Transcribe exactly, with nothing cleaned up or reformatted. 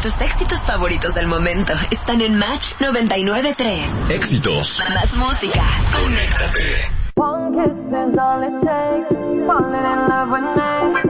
Tus éxitos favoritos del momento están en Match noventa y nueve punto tres. Éxitos. Más música. Conéctate. One kiss is all it takes. Falling in love with me.